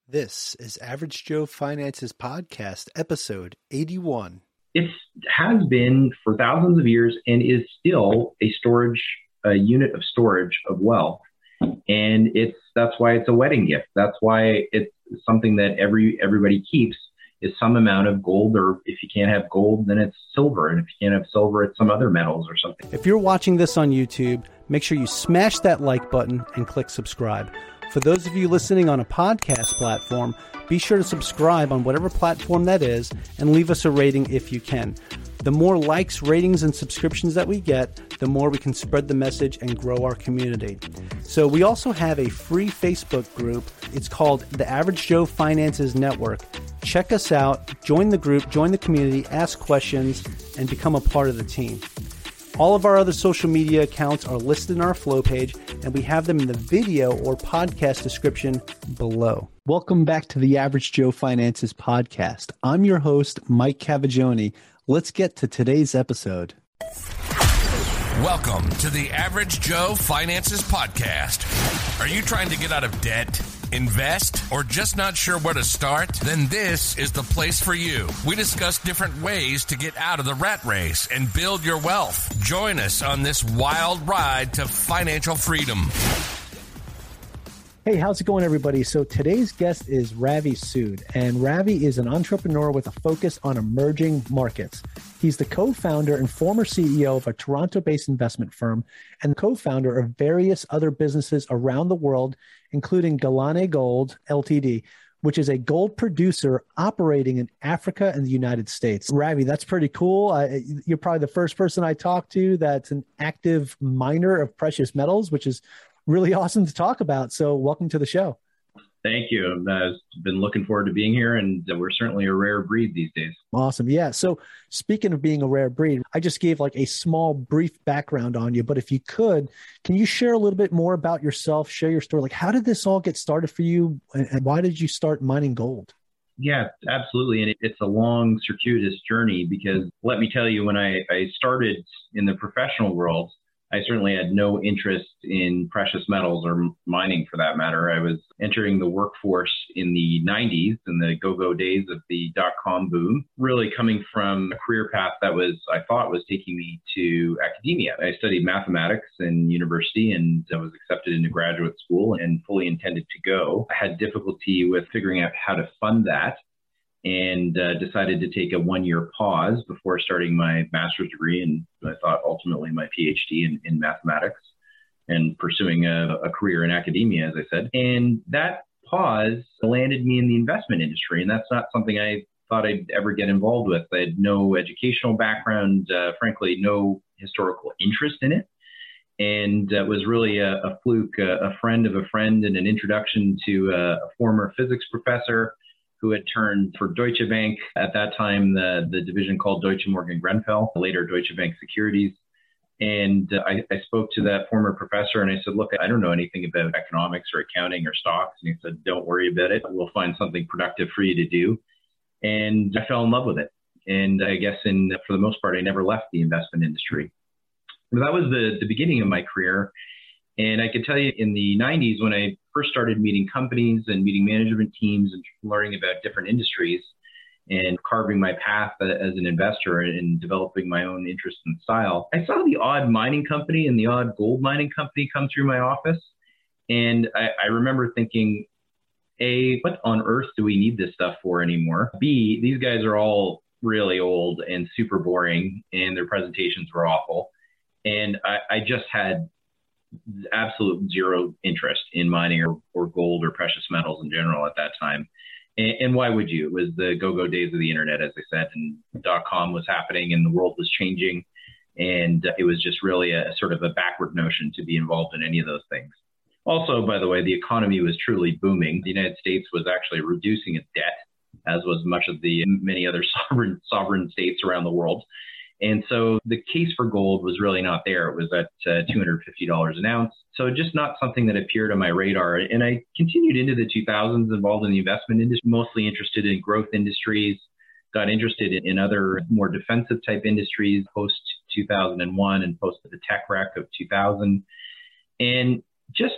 This is Average Joe Finance's podcast, episode 81. It has been for thousands of years and is still a unit of storage of wealth. And that's why it's a wedding gift. That's why it's something that everybody keeps is some amount of gold, or if you can't have gold, then it's silver. And if you can't have silver, it's some other metals or something. If you're watching this on YouTube, make sure you smash that like button and click subscribe. For those of you listening on a podcast platform, be sure to subscribe on whatever platform that is and leave us a rating if you can. The more likes, ratings, and subscriptions that we get, the more we can spread the message and grow our community. So we also have a free Facebook group. It's called the Average Joe Finances Network. Check us out, join the group, join the community, ask questions, and become a part of the team. All of our other social media accounts are listed in our flow page, and we have them in the video or podcast description below. Welcome back to the Average Joe Finances podcast. I'm your host, Mike Cavagioni. Let's get to today's episode. Welcome to the Average Joe Finances podcast. Are you trying to get out of debt, invest, or just not sure where to start? Then this is the place for you. We discuss different ways to get out of the rat race and build your wealth. Join us on this wild ride to financial freedom. Hey, how's it going, everybody? So today's guest is Ravi Sood, and Ravi is an entrepreneur with a focus on emerging markets. He's the co-founder and former CEO of a Toronto-based investment firm and co-founder of various other businesses around the world, including Galiano Gold Ltd., which is a gold producer operating in Africa and the United States. Ravi, that's pretty cool. You're probably the first person I talked to that's an active miner of precious metals, which is really awesome to talk about. So welcome to the show. Thank you. I've been looking forward to being here, and we're certainly a rare breed these days. Awesome. Yeah. So speaking of being a rare breed, I just gave like a small brief background on you, but if you could, can you share a little bit more about yourself, share your story? Like, how did this all get started for you, and why did you start mining gold? Yeah, absolutely. And it's a long, circuitous journey because let me tell you, when I started in the professional world, I certainly had no interest in precious metals or mining for that matter. I was entering the workforce in the 90s, in the go-go days of the dot-com boom, really coming from a career path that I thought was taking me to academia. I studied mathematics in university and I was accepted into graduate school and fully intended to go. I had difficulty with figuring out how to fund that, and decided to take a one-year pause before starting my master's degree, and I thought ultimately my PhD in mathematics, and pursuing a career in academia, as I said. And that pause landed me in the investment industry, and that's not something I thought I'd ever get involved with. I had no educational background, frankly, no historical interest in it. And it was really a fluke, a friend of a friend, and an introduction to a former physics professor who had turned for Deutsche Bank, at that time, the division called Deutsche Morgan Grenfell, later Deutsche Bank Securities. And I spoke to that former professor and I said, look, I don't know anything about economics or accounting or stocks. And he said, don't worry about it. We'll find something productive for you to do. And I fell in love with it. And I guess for the most part, I never left the investment industry. But that was the beginning of my career. And I could tell you in the 90s, when I first started meeting companies and meeting management teams and learning about different industries and carving my path as an investor and developing my own interest and style, I saw the odd mining company and the odd gold mining company come through my office. And I remember thinking, A, what on earth do we need this stuff for anymore? B, these guys are all really old and super boring and their presentations were awful. And I just had absolute zero interest in mining or gold or precious metals in general at that time. And why would you? It was the go-go days of the internet, as I said, and dot-com was happening and the world was changing. And it was just really a sort of a backward notion to be involved in any of those things. Also, by the way, the economy was truly booming. The United States was actually reducing its debt, as was much of the many other sovereign states around the world. And so the case for gold was really not there. It was at $250 an ounce. So just not something that appeared on my radar. And I continued into the 2000s involved in the investment industry, mostly interested in growth industries, got interested in other more defensive type industries post 2001 and post the tech wreck of 2000. And just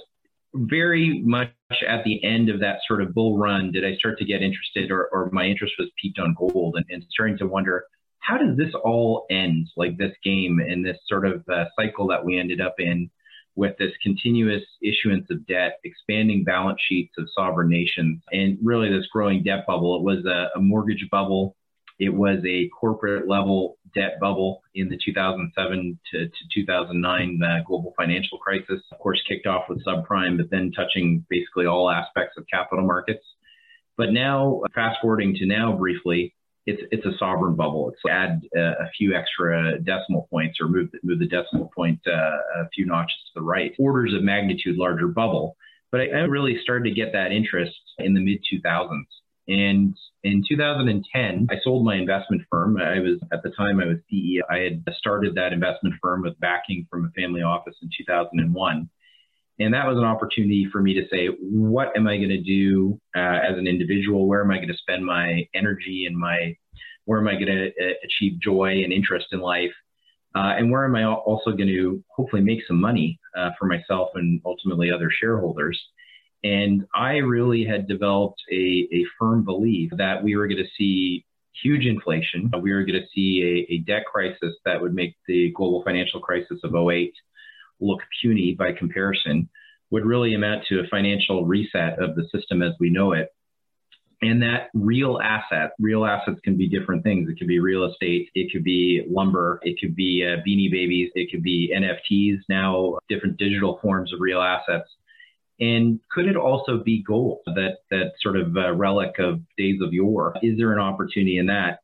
very much at the end of that sort of bull run did I start to get interested, or my interest was piqued on gold, and starting to wonder, how does this all end, like this game and this sort of cycle that we ended up in with this continuous issuance of debt, expanding balance sheets of sovereign nations, and really this growing debt bubble. It was a mortgage bubble. It was a corporate level debt bubble in the 2007 to 2009 global financial crisis. Of course, kicked off with subprime, but then touching basically all aspects of capital markets. But now, fast forwarding to now briefly, it's a sovereign bubble. It's add a few extra decimal points, or move the decimal point a few notches to the right. Orders of magnitude larger bubble. But I really started to get that interest in the mid 2000s. And in 2010, I sold my investment firm. At the time I was CEO. I had started that investment firm with backing from a family office in 2001. And that was an opportunity for me to say, what am I going to do as an individual? Where am I going to spend my energy and where am I going to achieve joy and interest in life? And where am I also going to hopefully make some money for myself and ultimately other shareholders? And I really had developed a firm belief that we were going to see huge inflation. We were going to see a debt crisis that would make the global financial crisis of 2008 look puny by comparison, would really amount to a financial reset of the system as we know it. And that real assets can be different things. It could be real estate. It could be lumber. It could be Beanie Babies. It could be NFTs, now different digital forms of real assets. And could it also be gold, that sort of relic of days of yore? Is there an opportunity in that?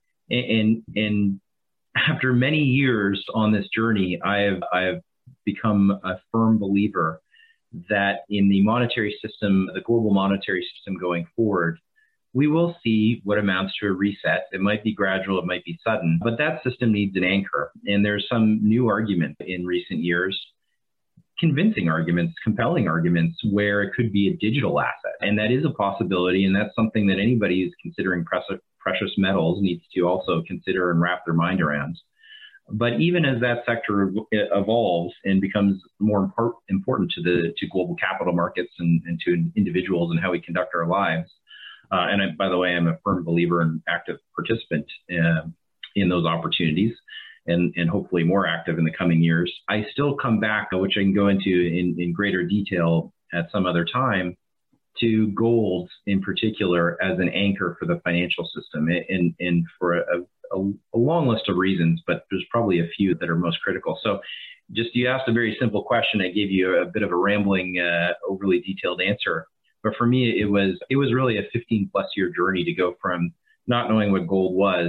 And after many years on this journey, I have become a firm believer that in the monetary system, the global monetary system going forward, we will see what amounts to a reset. It might be gradual, it might be sudden, but that system needs an anchor. And there's some new argument in recent years, convincing arguments, compelling arguments, where it could be a digital asset. And that is a possibility. And that's something that anybody who's considering precious metals needs to also consider and wrap their mind around. But even as that sector evolves and becomes more important to global capital markets and to individuals and how we conduct our lives, by the way, I'm a firm believer and active participant in those opportunities, and hopefully more active in the coming years. I still come back, which I can go into in greater detail at some other time, to gold in particular as an anchor for the financial system, and for a long list of reasons, but there's probably a few that are most critical. So you asked a very simple question. I gave you a bit of a rambling, overly detailed answer. But for me, it was really a 15 plus year journey to go from not knowing what gold was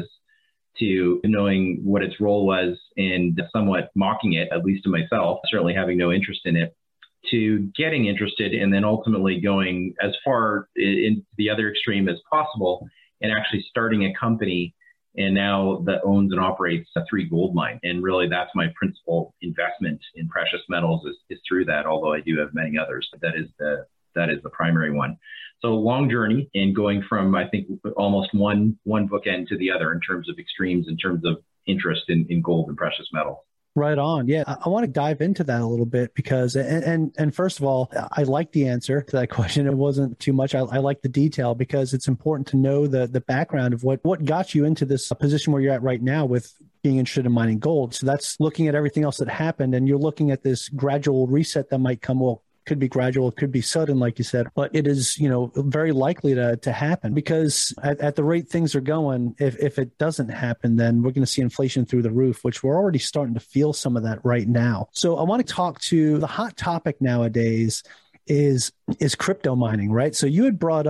to knowing what its role was and somewhat mocking it, at least to myself, certainly having no interest in it, to getting interested and then ultimately going as far in the other extreme as possible and actually starting a company and now that owns and operates 3 gold mines. And really that's my principal investment in precious metals is through that, although I do have many others. That is the primary one. So long journey and going from, I think, almost one bookend to the other in terms of extremes, in terms of interest in gold and precious metals. Right on. Yeah. I want to dive into that a little bit because, and first of all, I like the answer to that question. It wasn't too much. I like the detail because it's important to know the background of what got you into this position where you're at right now with being interested in mining gold. So that's looking at everything else that happened, and you're looking at this gradual reset that might come. Well, could be gradual, it could be sudden, like you said, but it is, very likely to happen because at the rate things are going, if it doesn't happen, then we're going to see inflation through the roof, which we're already starting to feel some of that right now. So I want to talk to the hot topic nowadays is crypto mining, right? So you'd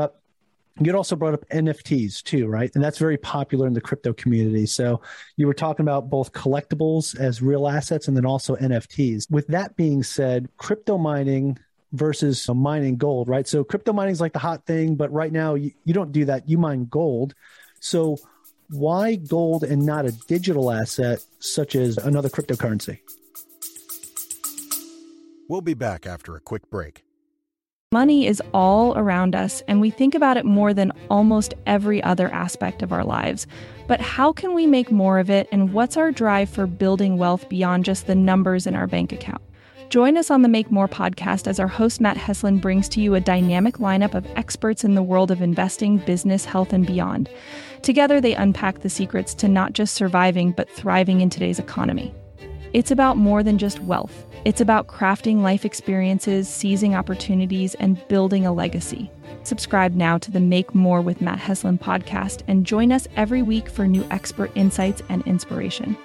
also brought up NFTs too, right? And that's very popular in the crypto community. So you were talking about both collectibles as real assets and then also NFTs. With that being said, crypto mining versus mining gold, right? So crypto mining is like the hot thing, but right now you don't do that. You mine gold. So why gold and not a digital asset such as another cryptocurrency? We'll be back after a quick break. Money is all around us, and we think about it more than almost every other aspect of our lives. But how can we make more of it, and what's our drive for building wealth beyond just the numbers in our bank account? Join us on the Make More podcast as our host Matt Heslin brings to you a dynamic lineup of experts in the world of investing, business, health, and beyond. Together, they unpack the secrets to not just surviving, but thriving in today's economy. It's about more than just wealth. It's about crafting life experiences, seizing opportunities, and building a legacy. Subscribe now to the Make More with Matt Heslin podcast and join us every week for new expert insights and inspiration.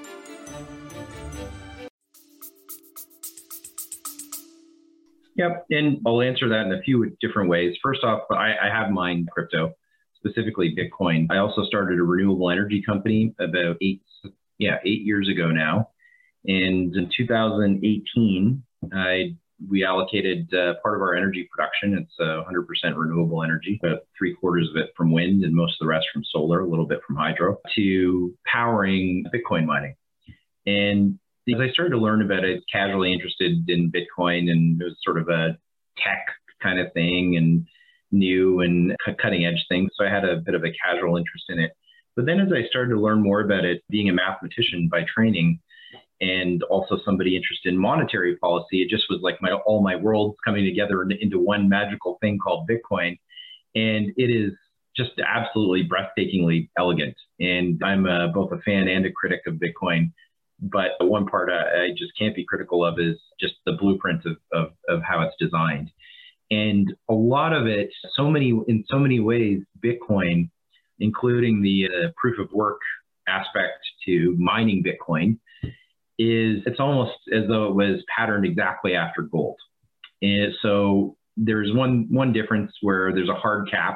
Yep, and I'll answer that in a few different ways. First off, I have mined crypto, specifically Bitcoin. I also started a renewable energy company about 8 years ago now. And in 2018, we allocated part of our energy production. It's 100% renewable energy, about 3/4 of it from wind and most of the rest from solar, a little bit from hydro, to powering Bitcoin mining. And as I started to learn about it, casually interested in Bitcoin, and it was sort of a tech kind of thing and new and cutting edge thing. So I had a bit of a casual interest in it. But then as I started to learn more about it, being a mathematician by training, and also somebody interested in monetary policy, it just was like all my worlds coming together into one magical thing called Bitcoin. And it is just absolutely breathtakingly elegant. And I'm both a fan and a critic of Bitcoin. But the one part I just can't be critical of is just the blueprint of how it's designed. And a lot of it, in so many ways, Bitcoin, including the proof of work aspect to mining Bitcoin, it's almost as though it was patterned exactly after gold. And so there's one difference where there's a hard cap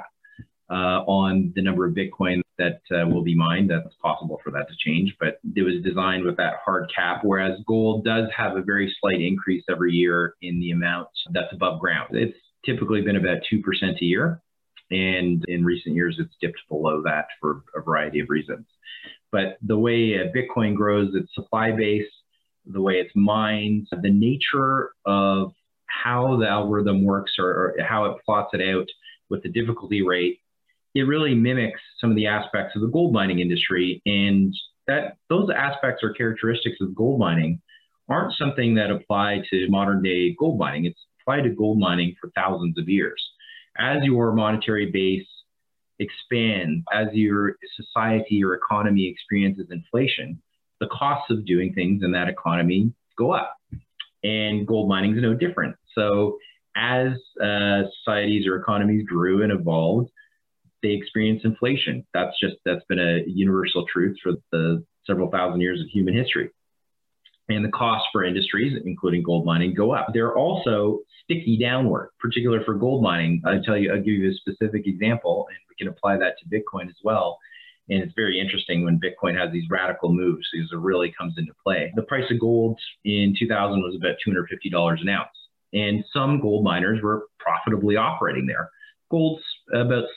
on the number of Bitcoin that will be mined. That's possible for that to change, but it was designed with that hard cap, whereas gold does have a very slight increase every year in the amount that's above ground. It's typically been about 2% a year, and in recent years, it's dipped below that for a variety of reasons. But the way Bitcoin grows its supply base, the way it's mined, the nature of how the algorithm works or how it plots it out with the difficulty rate, it really mimics some of the aspects of the gold mining industry. And those aspects or characteristics of gold mining aren't something that apply to modern day gold mining. It's applied to gold mining for thousands of years. As your monetary base expands, as your society or economy experiences inflation, the costs of doing things in that economy go up. And gold mining is no different. So as societies or economies grew and evolved, they experienced inflation. That's been a universal truth for the several thousand years of human history. And the costs for industries, including gold mining, go up. They're also sticky downward, particularly for gold mining. I'll give you a specific example, and we can apply that to Bitcoin as well. And it's very interesting when Bitcoin has these radical moves, because it really comes into play. The price of gold in 2000 was about $250 an ounce. And some gold miners were profitably operating there. Gold's about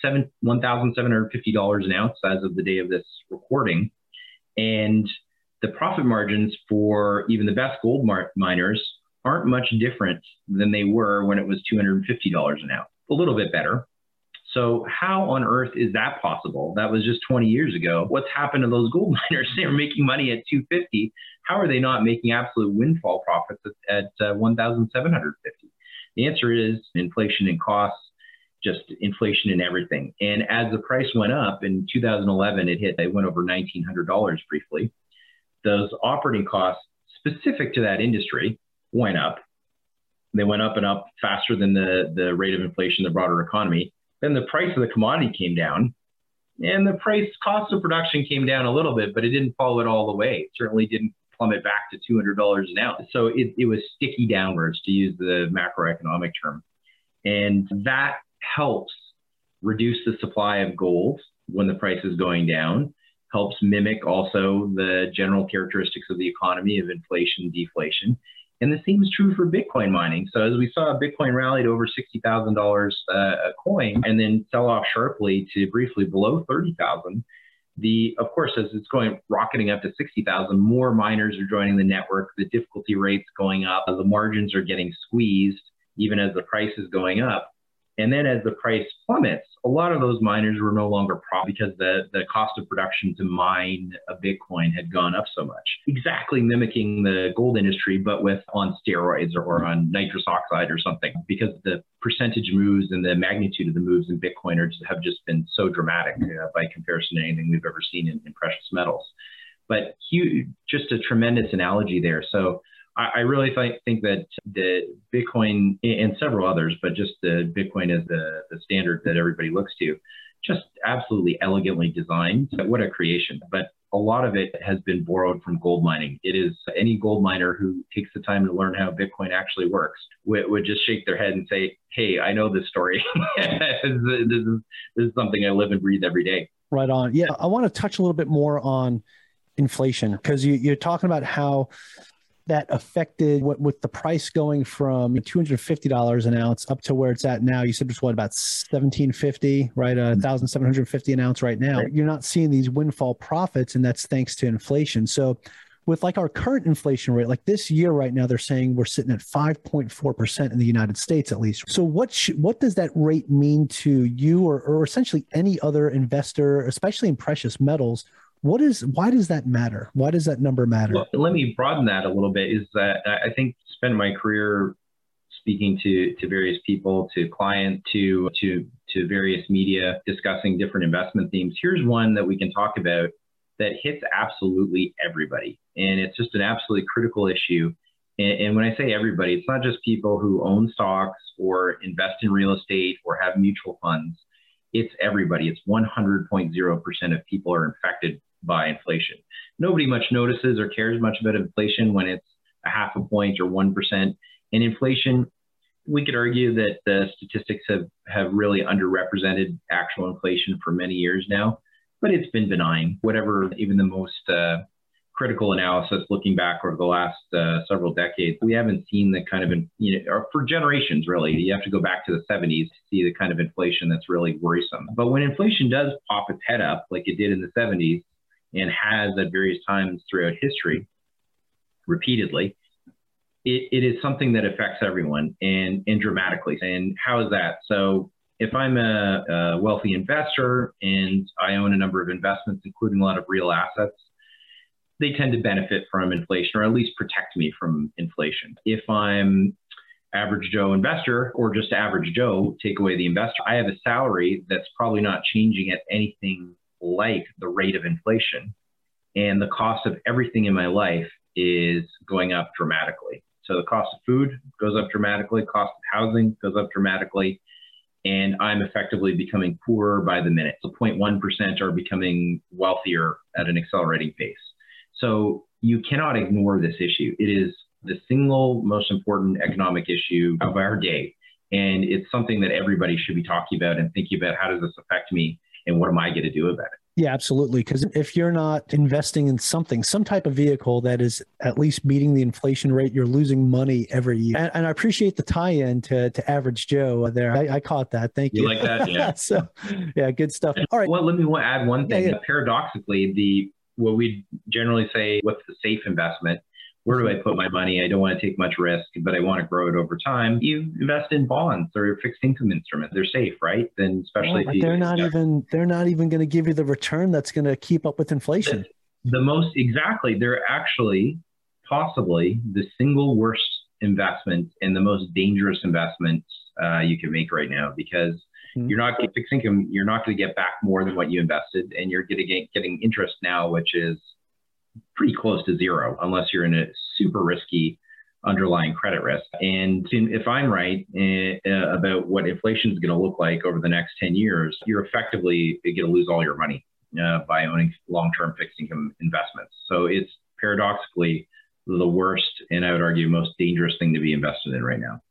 $1,750 an ounce as of the day of this recording. And the profit margins for even the best gold miners aren't much different than they were when it was $250 an ounce, a little bit better. So how on earth is that possible? That was just 20 years ago. What's happened to those gold miners? They were making money at $250. How are they not making absolute windfall profits at $1,750? The answer is inflation and costs, just inflation in everything. And as the price went up in 2011, it went over $1,900 briefly. Those operating costs specific to that industry went up. They went up and up faster than the rate of inflation in the broader economy. Then the price of the commodity came down, and the cost of production came down a little bit, but it didn't follow it all the way. It certainly didn't plummet back to $200 an ounce. So it was sticky downwards, to use the macroeconomic term. And that helps reduce the supply of gold when the price is going down, helps mimic also the general characteristics of the economy of inflation, deflation. And the same is true for Bitcoin mining. So as we saw, Bitcoin rallied over $60,000 a coin and then sell off sharply to briefly below 30,000. Of course, as it's rocketing up to 60,000, more miners are joining the network. The difficulty rate's going up. The margins are getting squeezed, even as the price is going up. And then as the price plummets, a lot of those miners were no longer profitable because the cost of production to mine a Bitcoin had gone up so much. Exactly mimicking the gold industry, but on steroids or on nitrous oxide or something, because the percentage moves and the magnitude of the moves in Bitcoin have just been so dramatic by comparison to anything we've ever seen in precious metals. But just a tremendous analogy there. So I really think that the Bitcoin and several others, but just the Bitcoin as the standard that everybody looks to, just absolutely elegantly designed. What a creation. But a lot of it has been borrowed from gold mining. It is any gold miner who takes the time to learn how Bitcoin actually works would just shake their head and say, hey, I know this story. This is something I live and breathe every day. Right on. Yeah, I want to touch a little bit more on inflation, because you're talking about how that affected with the price going from $250 an ounce up to where it's at now. You said it's about $1,750, right? $1,750 an ounce right now. Right. You're not seeing these windfall profits, and that's thanks to inflation. So with like our current inflation rate, like this year right now, they're saying we're sitting at 5.4% in the United States, at least. So what does that rate mean to you or essentially any other investor, especially in precious metals? Why does that matter? Why does that number matter? Well, let me broaden that a little bit. Is that I think spent my career speaking to various people, to clients, to various media, discussing different investment themes. Here's one that we can talk about that hits absolutely everybody, and it's just an absolutely critical issue. And when I say everybody, it's not just people who own stocks or invest in real estate or have mutual funds. It's everybody. It's 100.0% of people are infected by inflation. Nobody much notices or cares much about inflation when it's a 0.5 point or 1%. And inflation, we could argue that the statistics have really underrepresented actual inflation for many years now, but it's been benign. Whatever, even the most critical analysis looking back over the last several decades, we haven't seen the kind of, or for generations really, you have to go back to the 70s to see the kind of inflation that's really worrisome. But when inflation does pop its head up, like it did in the 70s and has at various times throughout history, repeatedly, it is something that affects everyone and dramatically. And how is that? So if I'm a wealthy investor and I own a number of investments, including a lot of real assets, they tend to benefit from inflation, or at least protect me from inflation. If I'm average Joe investor, or just average Joe, take away the investor, I have a salary that's probably not changing at anything like the rate of inflation. And the cost of everything in my life is going up dramatically. So the cost of food goes up dramatically, cost of housing goes up dramatically, and I'm effectively becoming poorer by the minute. So 0.1% are becoming wealthier at an accelerating pace. So you cannot ignore this issue. It is the single most important economic issue of our day. And it's something that everybody should be talking about and thinking about, how does this affect me and what am I going to do about it? Yeah, absolutely. Because if you're not investing in some type of vehicle that is at least beating the inflation rate, you're losing money every year. And I appreciate the tie-in to Average Joe there. I caught that. Thank you. You like that? Yeah. So, yeah, good stuff. All right. Well, let me add one thing. Yeah. Paradoxically, what we generally say, what's the safe investment? Where do I put my money? I don't want to take much risk, but I want to grow it over time. You invest in bonds or fixed income instruments. They're safe, right? Then especially if they're not even going to give you the return that's going to keep up with inflation. They're actually possibly the single worst investment and the most dangerous investment you can make right now, because you're not getting fixed income. You're not going to get back more than what you invested, and you're getting interest now, which is pretty close to zero, unless you're in a super risky underlying credit risk. And if I'm right about what inflation is going to look like over the next 10 years, you're effectively going to lose all your money by owning long-term fixed income investments. So it's paradoxically the worst, and I would argue most dangerous thing to be invested in right now.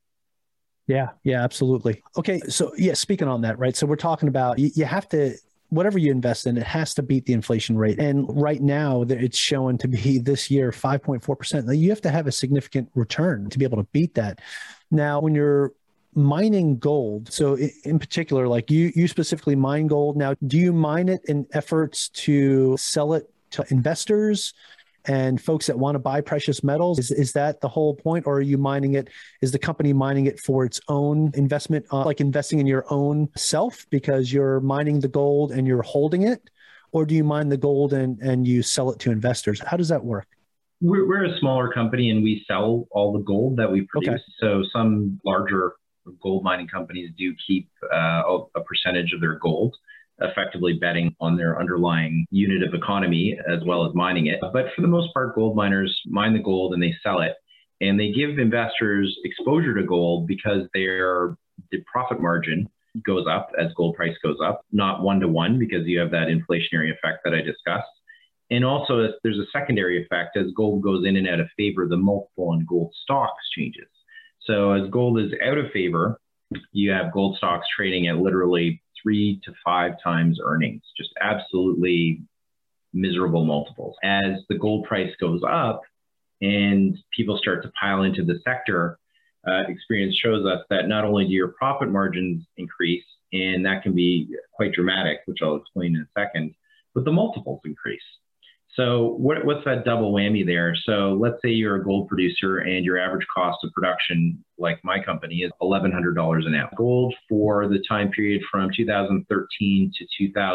Yeah, absolutely. Okay. So yeah, speaking on that, right? So we're talking about, you have to, whatever you invest in, it has to beat the inflation rate. And right now it's showing to be this year 5.4%. You have to have a significant return to be able to beat that. Now, when you're mining gold, so in particular, like you specifically mine gold. Now, do you mine it in efforts to sell it to investors? and folks that want to buy precious metals? Is that the whole point? Or are you mining it? Is the company mining it for its own investment, like investing in your own self because you're mining the gold and you're holding it? Or do you mine the gold and you sell it to investors? How does that work? We're a smaller company and we sell all the gold that we produce. Okay. So some larger gold mining companies do keep a percentage of their gold, effectively betting on their underlying unit of economy as well as mining it. But for the most part, gold miners mine the gold and they sell it. And they give investors exposure to gold because the profit margin goes up as gold price goes up, not one-to-one because you have that inflationary effect that I discussed. And also there's a secondary effect as gold goes in and out of favor, the multiple on gold stocks changes. So as gold is out of favor, you have gold stocks trading at literally 3 to 5 times earnings, just absolutely miserable multiples. As the gold price goes up and people start to pile into the sector, experience shows us that not only do your profit margins increase, and that can be quite dramatic, which I'll explain in a second, but the multiples increase. So what's that double whammy there? So let's say you're a gold producer and your average cost of production, like my company, is $1,100 an ounce. Gold for the time period from 2013 to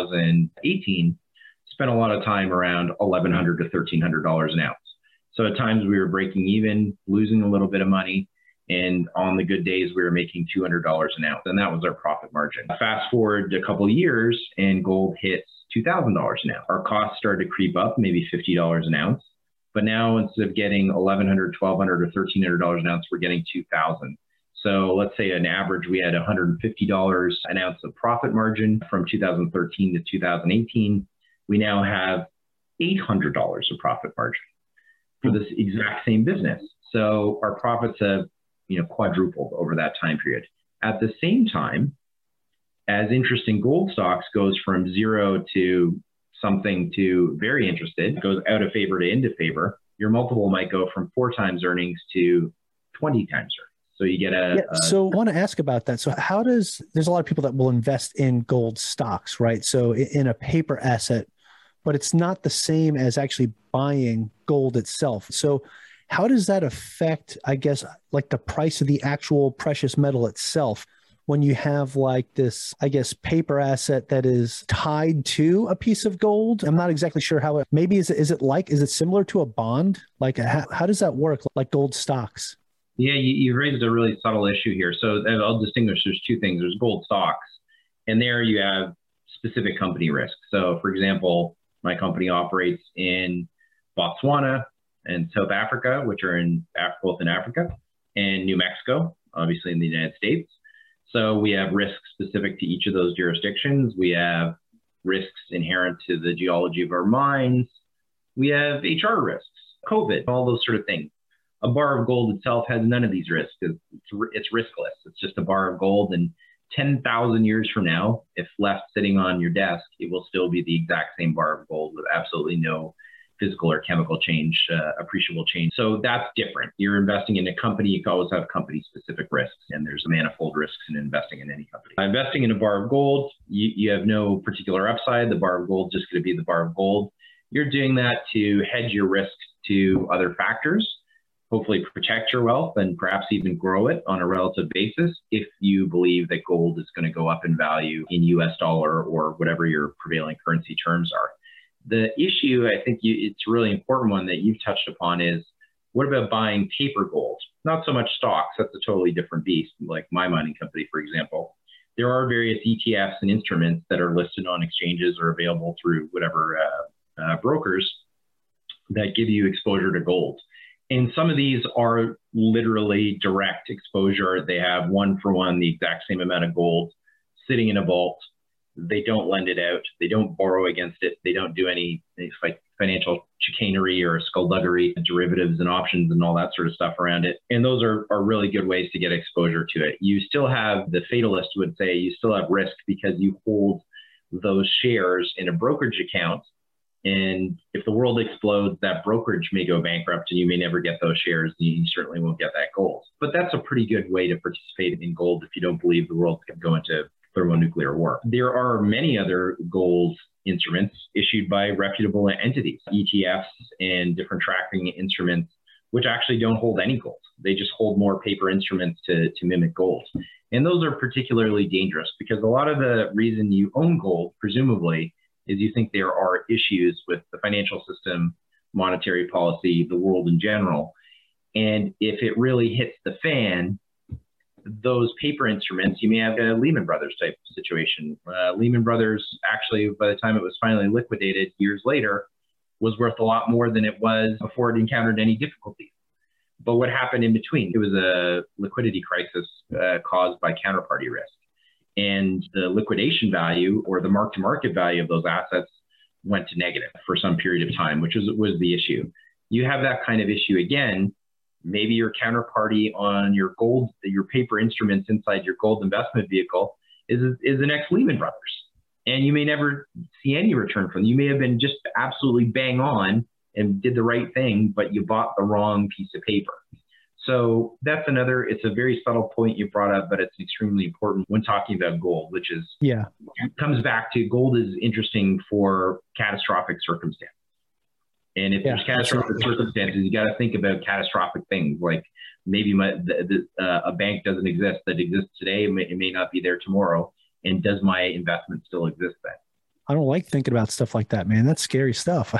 2018 spent a lot of time around $1,100 to $1,300 an ounce. So at times we were breaking even, losing a little bit of money. And on the good days, we were making $200 an ounce. And that was our profit margin. Fast forward a couple of years and gold hits $2,000 an ounce. Our costs started to creep up, maybe $50 an ounce. But now instead of getting $1,100, $1,200, or $1,300 an ounce, we're getting $2,000. So let's say on average, we had $150 an ounce of profit margin from 2013 to 2018. We now have $800 of profit margin for this exact same business. So our profits have quadrupled over that time period. At the same time, as interest in gold stocks goes from zero to something to very interested, goes out of favor to into favor, your multiple might go from 4 times earnings to 20 times earnings. So you get So I want to ask about that. So there's a lot of people that will invest in gold stocks, right? So in a paper asset, but it's not the same as actually buying gold itself. So how does that affect, I guess, like the price of the actual precious metal itself when you have like this, I guess, paper asset that is tied to a piece of gold? I'm not exactly sure how is it similar to a bond? Like how does that work, like gold stocks? Yeah, you raised a really subtle issue here. So I'll distinguish, there's 2 things. There's gold stocks, and there you have specific company risk. So for example, my company operates in Botswana and South Africa, which are both in Africa, and New Mexico, obviously in the United States. So we have risks specific to each of those jurisdictions. We have risks inherent to the geology of our mines. We have HR risks, COVID, all those sort of things. A bar of gold itself has none of these risks. It's riskless. It's just a bar of gold. And 10,000 years from now, if left sitting on your desk, it will still be the exact same bar of gold with absolutely no physical or chemical change, appreciable change. So that's different. You're investing in a company, you can always have company-specific risks, and there's manifold risks in investing in any company. Investing in a bar of gold, you have no particular upside. The bar of gold is just going to be the bar of gold. You're doing that to hedge your risk to other factors, hopefully protect your wealth and perhaps even grow it on a relative basis if you believe that gold is going to go up in value in US dollar or whatever your prevailing currency terms are. The issue, I think it's a really important one that you've touched upon is, what about buying paper gold? Not so much stocks, that's a totally different beast, like my mining company, for example. There are various ETFs and instruments that are listed on exchanges or available through whatever brokers that give you exposure to gold. And some of these are literally direct exposure. They have 1-for-1, the exact same amount of gold sitting in a vault. They don't lend it out. They don't borrow against it. They don't do any financial chicanery or skullduggery, derivatives and options and all that sort of stuff around it. And those are really good ways to get exposure to it. You still have, the fatalist would say, you still have risk because you hold those shares in a brokerage account. And if the world explodes, that brokerage may go bankrupt and you may never get those shares. And you certainly won't get that gold. But that's a pretty good way to participate in gold if you don't believe the world could go into thermonuclear war. There are many other gold instruments issued by reputable entities, ETFs and different tracking instruments, which actually don't hold any gold. They just hold more paper instruments to mimic gold. And those are particularly dangerous because a lot of the reason you own gold, presumably, is you think there are issues with the financial system, monetary policy, the world in general. And if it really hits the fan, those paper instruments, you may have a Lehman Brothers type situation. Lehman Brothers, actually, by the time it was finally liquidated years later, was worth a lot more than it was before it encountered any difficulties. But what happened in between? It was a liquidity crisis caused by counterparty risk. And the liquidation value or the mark-to-market value of those assets went to negative for some period of time, which was the issue. You have that kind of issue again. Maybe your counterparty on your gold, your paper instruments inside your gold investment vehicle is the next Lehman Brothers. And you may never see any return from them. You may have been just absolutely bang on and did the right thing, but you bought the wrong piece of paper. So that's it's a very subtle point you brought up, but it's extremely important when talking about gold, which is, it comes back to gold is interesting for catastrophic circumstances. And if there's catastrophic circumstances, you got to think about catastrophic things like maybe a bank doesn't exist that exists today. It may not be there tomorrow. And does my investment still exist then? I don't like thinking about stuff like that, man. That's scary stuff.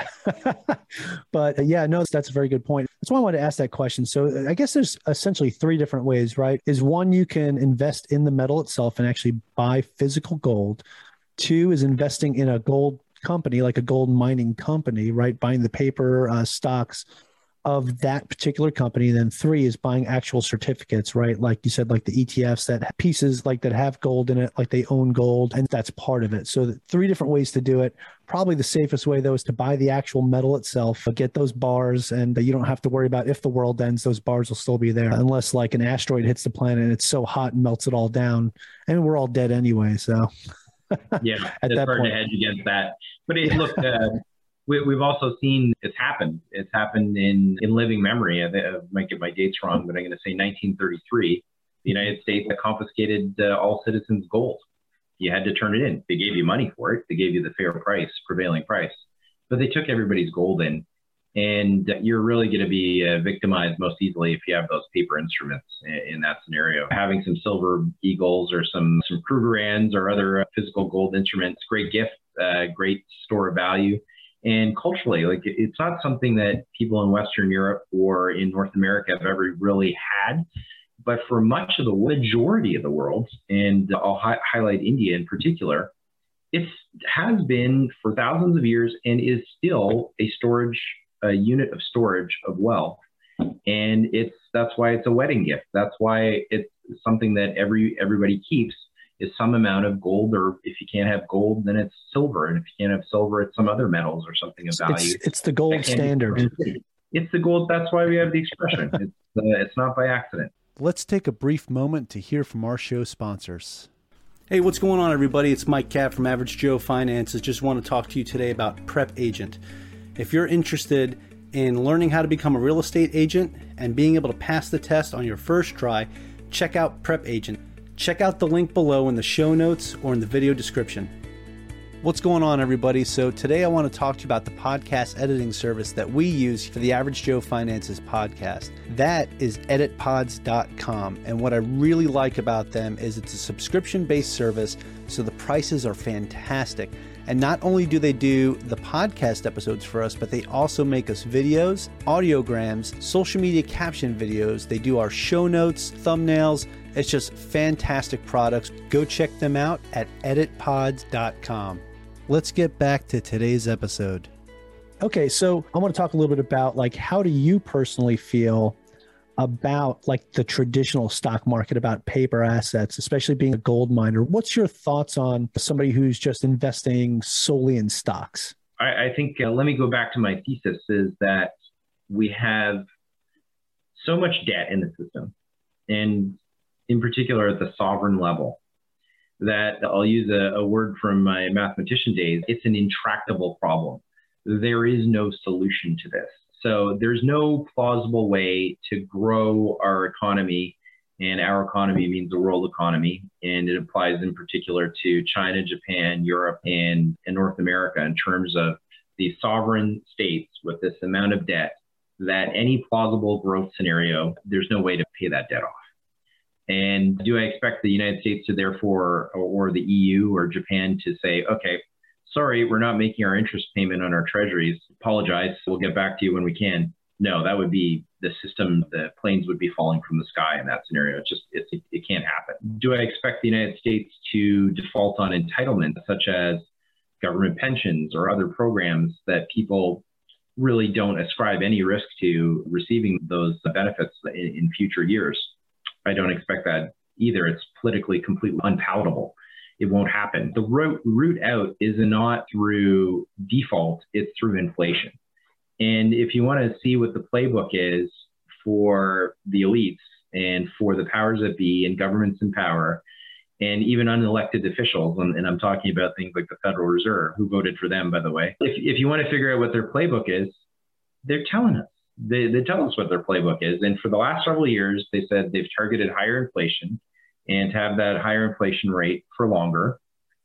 But yeah, no, that's a very good point. That's why I wanted to ask that question. So I guess there's essentially three different ways, right? Is one, you can invest in the metal itself and actually buy physical gold. Two is investing in a gold company, like a gold mining company, right? Buying the paper stocks of that particular company. And then three is buying actual certificates, right? Like you said, like the ETFs that have pieces like that have gold in it, like they own gold, and that's part of it. So three different ways to do it. Probably the safest way though is to buy the actual metal itself, get those bars, and you don't have to worry about if the world ends, those bars will still be there unless like an asteroid hits the planet and it's so hot and melts it all down, and we're all dead anyway. So yeah, it's hard to hedge against that. But look, we've also seen it's happened. It's happened in living memory. I might get my dates wrong, but I'm going to say 1933. The United States confiscated all citizens' gold. You had to turn it in. They gave you money for it. They gave you the fair price, prevailing price. But they took everybody's gold in. And you're really going to be victimized most easily if you have those paper instruments in that scenario. Having some silver eagles or some Krugerrands or other physical gold instruments, great gift, great store of value. And culturally, like it's not something that people in Western Europe or in North America have ever really had. But for much of the majority of the world, and I'll highlight India in particular, it has been for thousands of years and is still a unit of storage of wealth. And that's why it's a wedding gift. That's why it's something that everybody keeps, is some amount of gold, or if you can't have gold, then it's silver. And if you can't have silver, it's some other metals or something of value. It's the gold standard. It's the gold. That's why we have the expression. It's not by accident. Let's take a brief moment to hear from our show sponsors. Hey, what's going on, everybody? It's Mike Capp from Average Joe Finances. Just want to talk to you today about Prep Agent. If you're interested in learning how to become a real estate agent and being able to pass the test on your first try, check out Prep Agent. Check out the link below in the show notes or in the video description. What's going on, everybody? So today I want to talk to you about the podcast editing service that we use for the Average Joe Finances podcast. That is editpods.com. And what I really like about them is it's a subscription-based service, so the prices are fantastic. And not only do they do the podcast episodes for us, but they also make us videos, audiograms, social media caption videos. They do our show notes, thumbnails. It's just fantastic products. Go check them out at editpods.com. Let's get back to today's episode. Okay, so I want to talk a little bit about like, how do you personally feel about like the traditional stock market, about paper assets, especially being a gold miner? What's your thoughts on somebody who's just investing solely in stocks? I think, let me go back to my thesis, is that we have so much debt in the system, and in particular at the sovereign level, that I'll use a word from my mathematician days. It's an intractable problem. There is no solution to this. So there's no plausible way to grow our economy And our economy means the world economy. And it applies in particular to China, Japan, Europe, and North America in terms of these sovereign states with this amount of debt that any plausible growth scenario, there's no way to pay that debt off. And do I expect the United States to therefore, or the EU or Japan to say, okay, sorry, we're not making our interest payment on our treasuries. Apologize. We'll get back to you when we can. No, that would be the system. The planes would be falling from the sky in that scenario. It can't happen. Do I expect the United States to default on entitlements such as government pensions or other programs that people really don't ascribe any risk to receiving those benefits in future years? I don't expect that either. It's politically completely unpalatable. It won't happen. The route out is not through default, it's through inflation. And if you want to see what the playbook is for the elites and for the powers that be and governments in power and even unelected officials, and I'm talking about things like the Federal Reserve, who voted for them, by the way. If you want to figure out what their playbook is, they're telling us. They tell us what their playbook is. And for the last several years, they said they've targeted higher inflation and to have that higher inflation rate for longer.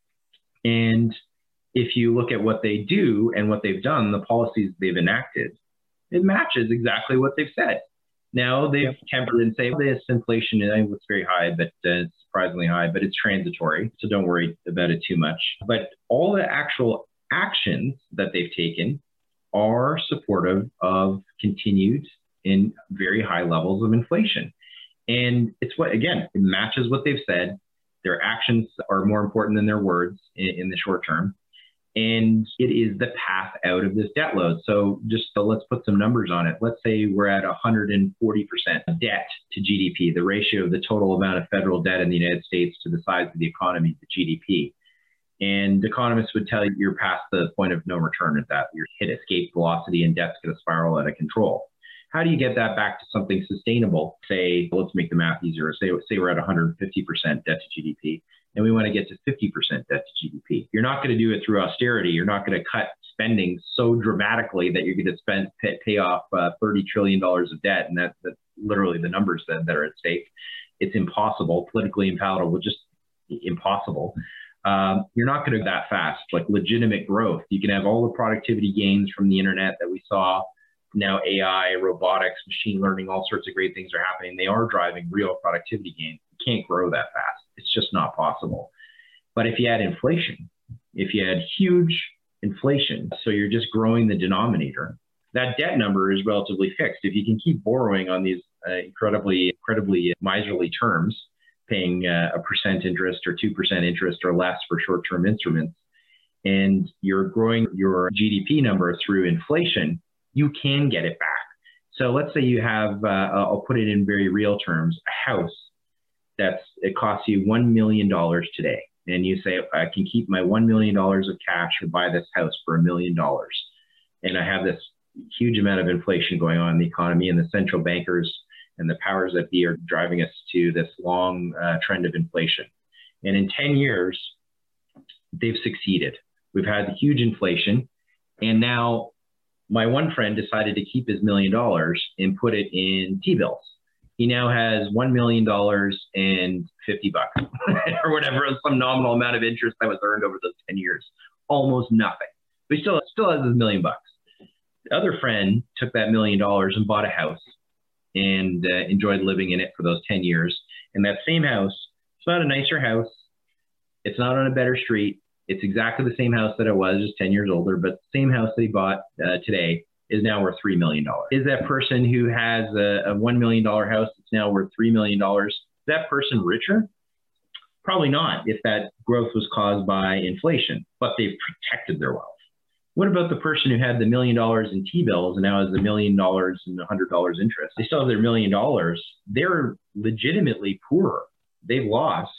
And if you look at what they do and what they've done, the policies they've enacted, it matches exactly what they've said. Now they've tempered and say this inflation, I know it's very high, but it's surprisingly high, but it's transitory. So don't worry about it too much. But all the actual actions that they've taken are supportive of continued in very high levels of inflation. And it's what, again, it matches what they've said. Their actions are more important than their words in the short term. And it is the path out of this debt load. So let's put some numbers on it. Let's say we're at 140% debt to GDP, the ratio of the total amount of federal debt in the United States to the size of the economy to GDP. And economists would tell you you're past the point of no return at that. You're hit escape velocity and debt's going to spiral out of control. How do you get that back to something sustainable? Say, let's make the math easier. Say we're at 150% debt to GDP, and we want to get to 50% debt to GDP. You're not going to do it through austerity. You're not going to cut spending so dramatically that you're going to pay off $30 trillion of debt, and that's literally the numbers that are at stake. It's impossible, politically unpalatable, just impossible. You're not going to go that fast, like legitimate growth. You can have all the productivity gains from the internet that we saw. Now AI, robotics, machine learning, all sorts of great things are happening. They are driving real productivity gains. You can't grow that fast. It's just not possible. But if you had inflation, if you had huge inflation, so you're just growing the denominator, that debt number is relatively fixed. If you can keep borrowing on these incredibly miserly terms, paying a % interest or 2% interest or less for short-term instruments, and you're growing your GDP number through inflation, you can get it back. So let's say you have, I'll put it in very real terms, a house it costs you $1 million today. And you say, I can keep my $1 million of cash to buy this house for $1 million. And I have this huge amount of inflation going on in the economy, and the central bankers and the powers that be are driving us to this long trend of inflation. And in 10 years, they've succeeded. We've had huge inflation. And now my one friend decided to keep his $1 million and put it in T-bills. He now has $1 million and $50 or whatever, some nominal amount of interest that was earned over those 10 years. Almost nothing. But he still has his $1 million. The other friend took that $1 million and bought a house and enjoyed living in it for those 10 years. And that same house, it's not a nicer house. It's not on a better street. It's exactly the same house that it was, just 10 years older, but the same house that he bought today is now worth $3 million. Is that person who has a $1 million house that's now worth $3 million, is that person richer? Probably not, if that growth was caused by inflation, but they've protected their wealth. What about the person who had the $1 million in T-bills and now has $1 million and $100 interest? They still have their $1 million. They're legitimately poorer. They've lost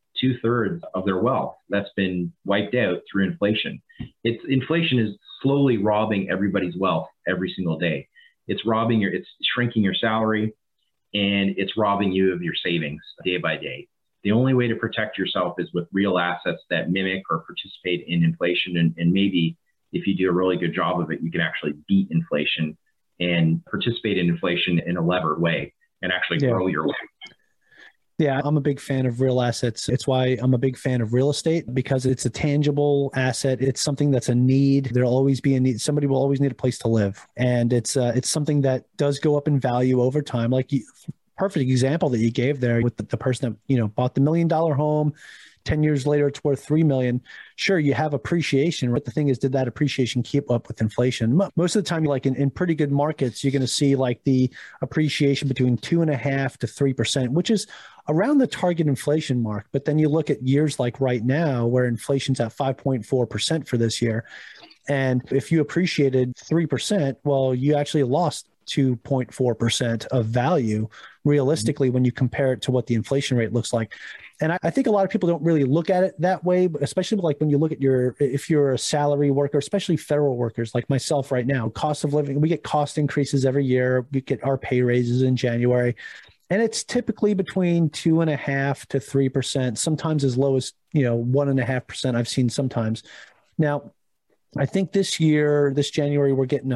2/3 of their wealth. That's been wiped out through inflation. Inflation is slowly robbing everybody's wealth every single day. It's shrinking your salary, and it's robbing you of your savings day by day. The only way to protect yourself is with real assets that mimic or participate in inflation. And maybe if you do a really good job of it, you can actually beat inflation and participate in inflation in a levered way and actually grow your wealth. Yeah, I'm a big fan of real assets. It's why I'm a big fan of real estate, because it's a tangible asset. It's something that's a need. There'll always be a need. Somebody will always need a place to live. And it's something that does go up in value over time. Like perfect example that you gave there with the person that, bought the $1 million home. 10 years later, it's worth $3 million. Sure, you have appreciation, but the thing is, did that appreciation keep up with inflation? Most of the time, like in pretty good markets, you're going to see like the appreciation between 2.5% to 3%, which is around the target inflation mark. But then you look at years like right now, where inflation's at 5.4% for this year. And if you appreciated 3%, well, you actually lost 2.4% of value realistically when you compare it to what the inflation rate looks like. And I think a lot of people don't really look at it that way, especially like when you look at if you're a salary worker, especially federal workers like myself right now, cost of living, we get cost increases every year. We get our pay raises in January. And it's typically between 2.5% to 3%, sometimes as low as 1.5% I've seen sometimes. Now, I think this January, we're getting a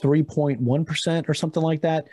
3.1% or something like that.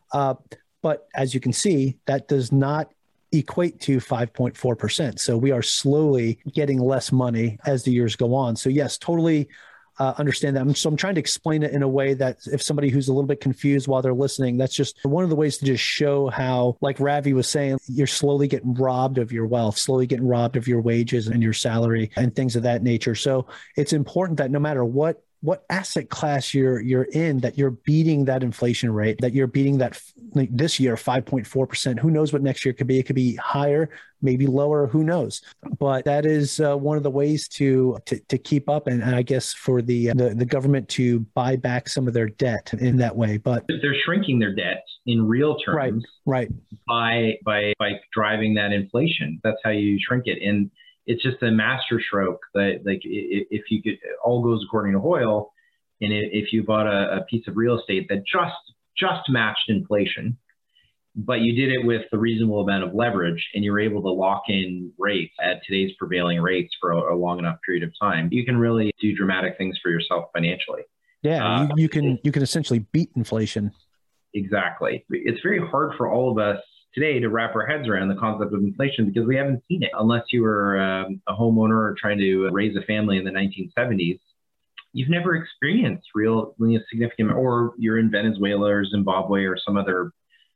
But as you can see, that does not equate to 5.4%. So we are slowly getting less money as the years go on. So yes, totally understand that. So I'm trying to explain it in a way that if somebody who's a little bit confused while they're listening, that's just one of the ways to just show how, like Ravi was saying, you're slowly getting robbed of your wealth, slowly getting robbed of your wages and your salary and things of that nature. So it's important that no matter what asset class you're in, that you're beating that inflation rate, that you're beating that this year, 5.4%. Who knows what next year could be? It could be higher, maybe lower, who knows? But that is one of the ways to keep up. And I guess for the government to buy back some of their debt in that way. But they're shrinking their debt in real terms, right. by driving that inflation. That's how you shrink it. And it's just a master stroke that, like, if you could, all goes according to Hoyle, and if you bought a piece of real estate that just matched inflation, but you did it with a reasonable amount of leverage, and you're able to lock in rates at today's prevailing rates for a long enough period of time, you can really do dramatic things for yourself financially. Yeah, you can essentially beat inflation. Exactly. It's very hard for all of us today to wrap our heads around the concept of inflation, because we haven't seen it. Unless you were a homeowner or trying to raise a family in the 1970s, you've never experienced real significant, or you're in Venezuela or Zimbabwe or some other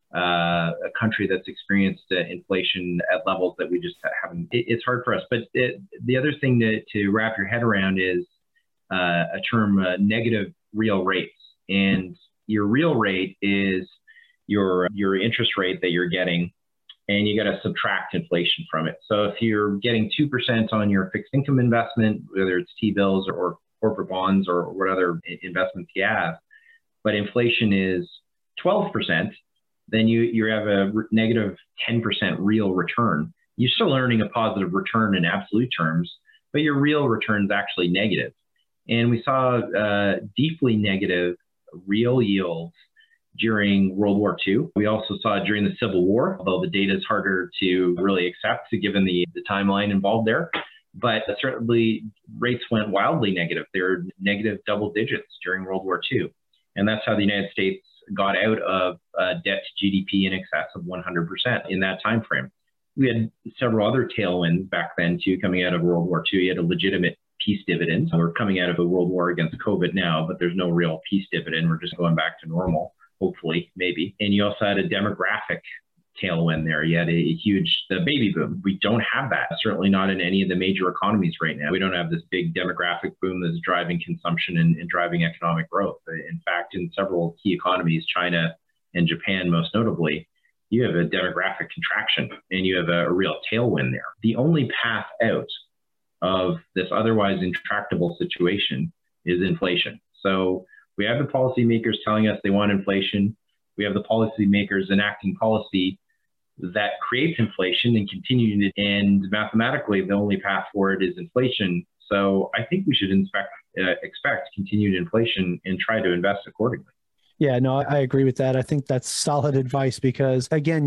country that's experienced inflation at levels that we just haven't. It's hard for us. But the other thing to wrap your head around is a term, negative real rates. And your real rate is your interest rate that you're getting, and you got to subtract inflation from it. So if you're getting 2% on your fixed income investment, whether it's T-bills or corporate bonds or what other investments you have, but inflation is 12%, then you have a negative 10% real return. You're still earning a positive return in absolute terms, but your real return is actually negative. And we saw deeply negative real yields during World War II. We also saw it during the Civil War, although the data is harder to really accept given the timeline involved there. But certainly rates went wildly negative. They were negative double digits during World War II. And that's how the United States got out of debt to GDP in excess of 100% in that time frame. We had several other tailwinds back then too, coming out of World War II. You had a legitimate peace dividend. We're coming out of a world war against COVID now, but there's no real peace dividend. We're just going back to normal. Hopefully, maybe. And you also had a demographic tailwind there. You had the baby boom. We don't have that, certainly not in any of the major economies right now. We don't have this big demographic boom that's driving consumption and driving economic growth. In fact, in several key economies, China and Japan most notably, you have a demographic contraction and you have a real tailwind there. The only path out of this otherwise intractable situation is inflation. So we have the policymakers telling us they want inflation. We have the policymakers enacting policy that creates inflation and continuing it. And mathematically, the only path forward is inflation. So I think we should expect continued inflation and try to invest accordingly. Yeah, no, I agree with that. I think that's solid advice because, again,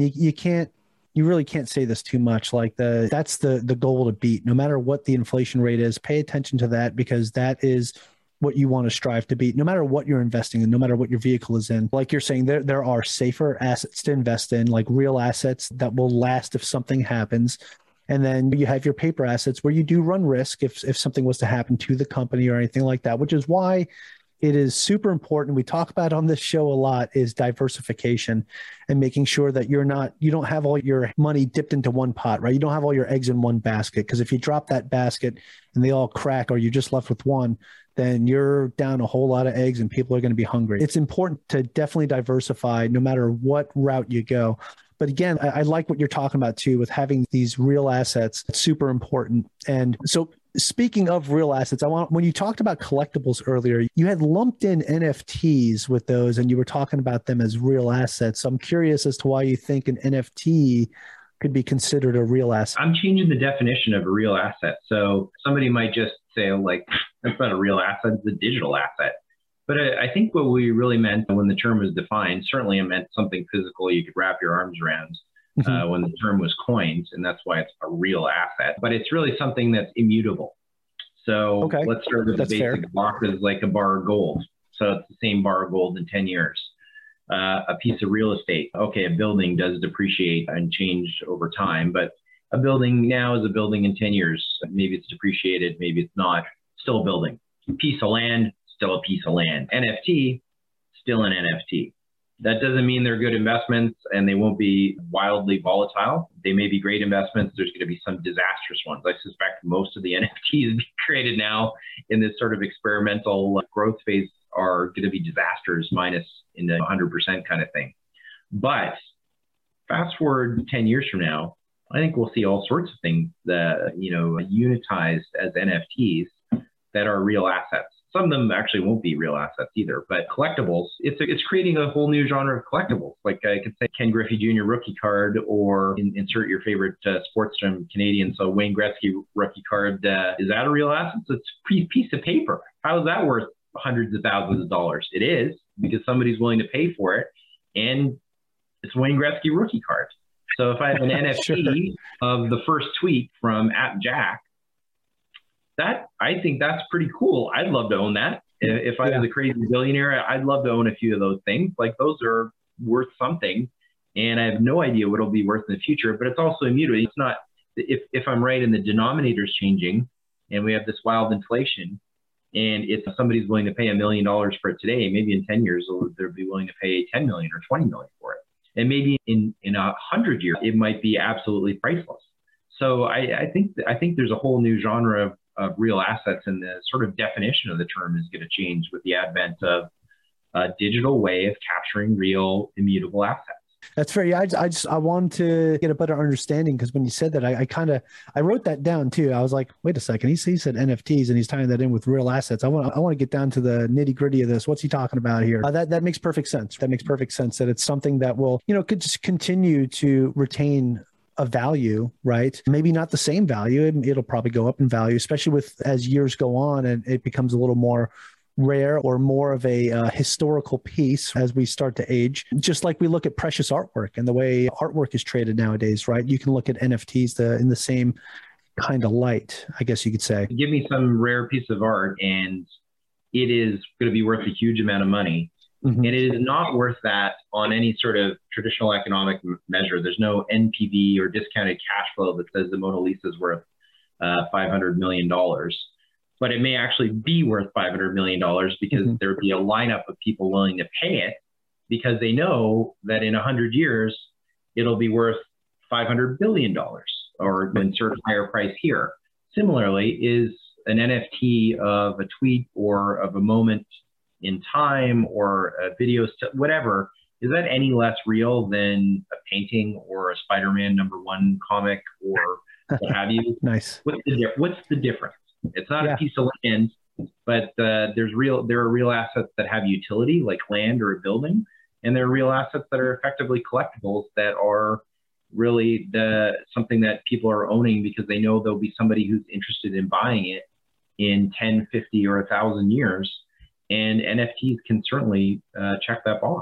you really can't say this too much. Like that's the goal to beat. No matter what the inflation rate is, pay attention to that because that is what you want to strive to be, no matter what you're investing in, no matter what your vehicle is in. Like you're saying, there are safer assets to invest in, like real assets that will last if something happens. And then you have your paper assets where you do run risk if something was to happen to the company or anything like that, which is why it is super important. We talk about on this show a lot is diversification and making sure that you don't have all your money dipped into one pot, right? You don't have all your eggs in one basket, because if you drop that basket and they all crack or you're just left with one, then you're down a whole lot of eggs and people are going to be hungry. It's important to definitely diversify no matter what route you go. But again, I like what you're talking about too, with having these real assets. It's super important. And so speaking of real assets, when you talked about collectibles earlier, you had lumped in NFTs with those and you were talking about them as real assets. So I'm curious as to why you think an NFT could be considered a real asset. I'm changing the definition of a real asset. So somebody might just say, like, that's not a real asset, it's a digital asset. But I think what we really meant when the term was defined, certainly it meant something physical you could wrap your arms around when the term was coined, and that's why it's a real asset. But it's really something that's immutable. So let's start with the basic block is like a bar of gold. So it's the same bar of gold in 10 years. A piece of real estate. Okay, a building does depreciate and change over time, but a building now is a building in 10 years. Maybe it's depreciated, maybe it's not. Still a building. A piece of land, still a piece of land. NFT, still an NFT. That doesn't mean they're good investments and they won't be wildly volatile. They may be great investments. There's going to be some disastrous ones. I suspect most of the NFTs being created now in this sort of experimental growth phase are going to be disasters minus in the 100% kind of thing. But fast forward 10 years from now, I think we'll see all sorts of things that, unitized as NFTs that are real assets. Some of them actually won't be real assets either, but collectibles, it's creating a whole new genre of collectibles. Like I could say Ken Griffey Jr. rookie card, or insert your favorite sports from Canadian. So Wayne Gretzky rookie card, is that a real asset? So it's a piece of paper. How is that worth hundreds of thousands of dollars? It is, because somebody's willing to pay for it, and it's Wayne Gretzky rookie card. So if I have an NFT of the first tweet from @Jack, I think that's pretty cool. I'd love to own that. If I was a crazy billionaire, I'd love to own a few of those things. Like, those are worth something, and I have no idea what it'll be worth in the future, but it's also immutable. It's not, if I'm right and the denominator's changing and we have this wild inflation, and if somebody's willing to pay $1 million for it today, maybe in 10 years, they'll be willing to pay 10 million or 20 million for it. And maybe in 100 years, it might be absolutely priceless. So I think there's a whole new genre of real assets, and the sort of definition of the term is going to change with the advent of a digital way of capturing real immutable assets. That's fair. Yeah, I wanted to get a better understanding, because when you said that, I wrote that down too. I was like, wait a second, he said NFTs and he's tying that in with real assets. I want to get down to the nitty gritty of this. What's he talking about here? That makes perfect sense. That makes perfect sense, that it's something that will, could just continue to retain a value, right? Maybe not the same value. It'll probably go up in value, especially as years go on and it becomes a little more rare or more of a historical piece as we start to age. Just like we look at precious artwork and the way artwork is traded nowadays, right? You can look at NFTs in the same kind of light, I guess you could say. Give me some rare piece of art and it is going to be worth a huge amount of money. Mm-hmm. And it is not worth that on any sort of traditional economic measure. There's no NPV or discounted cash flow that says the Mona Lisa is worth $500 million. But it may actually be worth $500 million because there would be a lineup of people willing to pay it, because they know that in 100 years, it'll be worth $500 billion, or insert higher price here. Similarly, is an NFT of a tweet or of a moment in time or a video, whatever, is that any less real than a painting or a Spider-Man #1 comic or what have you? Nice. What's the difference? It's not a piece of land, but there are real assets that have utility, like land or a building, and there are real assets that are effectively collectibles that are really something that people are owning because they know there'll be somebody who's interested in buying it in 10, 50, or 1,000 years. And NFTs can certainly check that box.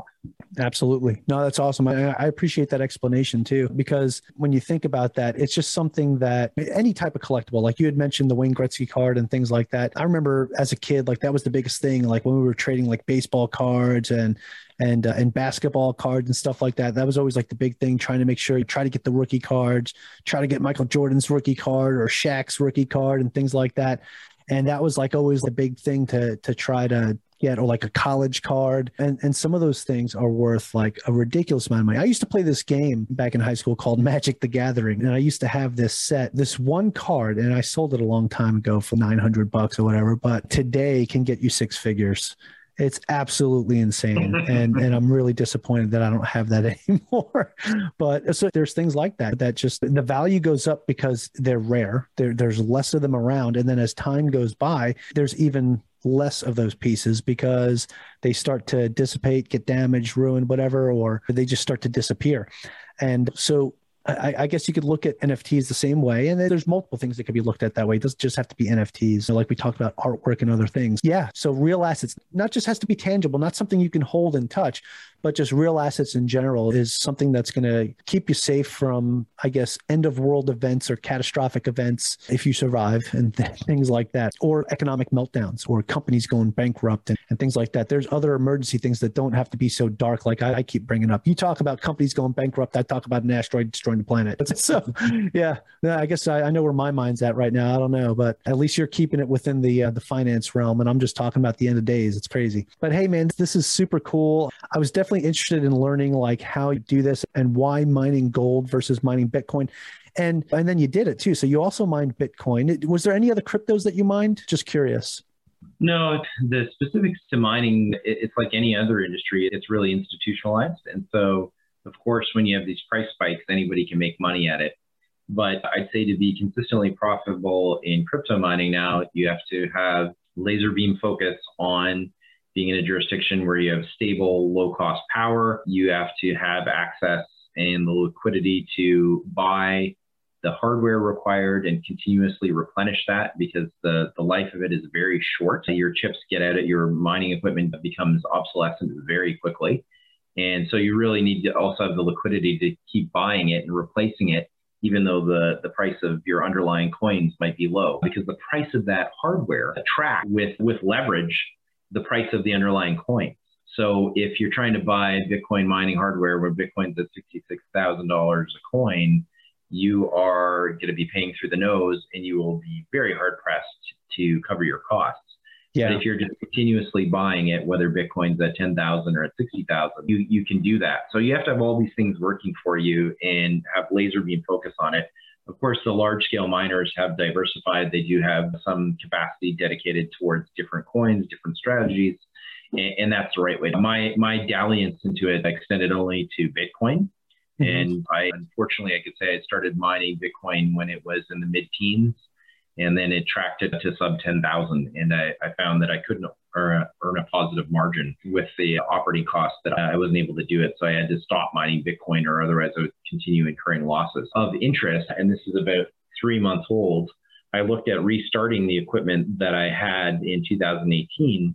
Absolutely. No, that's awesome. I appreciate that explanation too, because when you think about that, it's just something that any type of collectible, like you had mentioned the Wayne Gretzky card and things like that. I remember as a kid, like that was the biggest thing. Like when we were trading like baseball cards and basketball cards and stuff like that. That was always like the big thing, trying to make sure you try to get the rookie cards, try to get Michael Jordan's rookie card or Shaq's rookie card and things like that. And that was like always the big thing to try to get, or like a college card. And some of those things are worth like a ridiculous amount of money. I used to play this game back in high school called Magic the Gathering. And I used to have this one card, and I sold it a long time ago for $900 or whatever, but today can get you six figures. It's absolutely insane. And I'm really disappointed that I don't have that anymore. But so there's things like that just the value goes up because they're rare. There's less of them around. And then as time goes by, there's even less of those pieces because they start to dissipate, get damaged, ruined, whatever, or they just start to disappear. And so I guess you could look at NFTs the same way. And there's multiple things that could be looked at that way. It doesn't just have to be NFTs. So like we talked about artwork and other things. Yeah. So real assets, not just has to be tangible, not something you can hold and touch, but just real assets in general is something that's going to keep you safe from, I guess, end of world events or catastrophic events if you survive and things like that, or economic meltdowns or companies going bankrupt and things like that. There's other emergency things that don't have to be so dark. Like I keep bringing up, you talk about companies going bankrupt. I talk about an asteroid destroying the planet. So yeah, I guess I know where my mind's at right now. I don't know, but at least you're keeping it within the finance realm. And I'm just talking about the end of days. It's crazy. But hey, man, this is super cool. I was definitely interested in learning like how you do this and why mining gold versus mining Bitcoin. And then you did it too. So you also mined Bitcoin. Was there any other cryptos that you mined? Just curious. No, the specifics to mining, it's like any other industry. It's really institutionalized. And so, of course, when you have these price spikes, anybody can make money at it. But I'd say to be consistently profitable in crypto mining now, you have to have laser beam focus on being in a jurisdiction where you have stable, low-cost power. You have to have access and the liquidity to buy the hardware required and continuously replenish that, because the life of it is very short. Your chips get out of your mining equipment becomes obsolescent very quickly. And so you really need to also have the liquidity to keep buying it and replacing it, even though the price of your underlying coins might be low, because the price of that hardware tracks with leverage the price of the underlying coins. So if you're trying to buy Bitcoin mining hardware where Bitcoin's at $66,000 a coin, you are going to be paying through the nose and you will be very hard pressed to cover your costs. Yeah. But if you're just continuously buying it, whether Bitcoin's at 10,000 or at 60,000, you can do that. So you have to have all these things working for you and have laser beam focus on it. Of course, the large scale miners have diversified. They do have some capacity dedicated towards different coins, different strategies, and that's the right way. My dalliance into it extended only to Bitcoin. Mm-hmm. And unfortunately, I could say I started mining Bitcoin when it was in the mid-teens, and then it tracked it to sub 10,000. And I found that I couldn't earn a positive margin with the operating costs, that I wasn't able to do it. So I had to stop mining Bitcoin, or otherwise I would continue incurring losses. Of interest, and this is about 3 months old, I looked at restarting the equipment that I had in 2018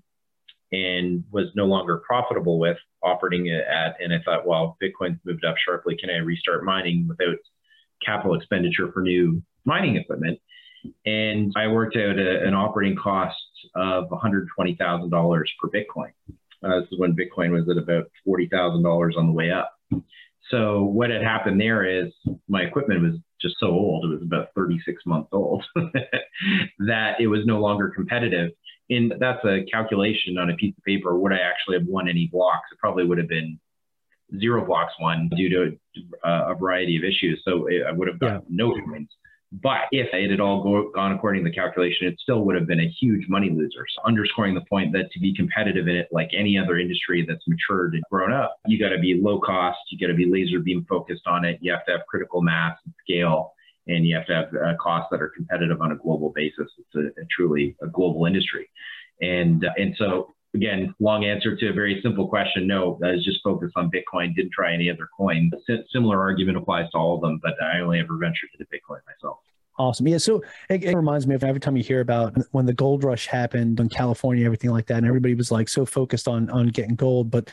and was no longer profitable with operating it at. And I thought, well, Bitcoin's moved up sharply. Can I restart mining without capital expenditure for new mining equipment? And I worked out an operating cost of $120,000 per Bitcoin. This is when Bitcoin was at about $40,000 on the way up. So what had happened there is my equipment was just so old, it was about 36 months old, that it was no longer competitive. And that's a calculation on a piece of paper. Would I actually have won any blocks? It probably would have been 0 blocks won due to a variety of issues. So I would have gotten no coins. But if it had all gone according to the calculation, it still would have been a huge money loser. So underscoring the point that to be competitive in it, like any other industry that's matured and grown up, you got to be low cost, you got to be laser beam focused on it. You have to have critical mass and scale, and you have to have costs that are competitive on a global basis. It's truly a global industry. And so, again, long answer to a very simple question. No, I was just focused on Bitcoin, didn't try any other coin. Similar argument applies to all of them, but I only ever ventured into Bitcoin myself. Awesome. Yeah. So it reminds me of every time you hear about when the gold rush happened in California, everything like that, and everybody was like so focused on getting gold. But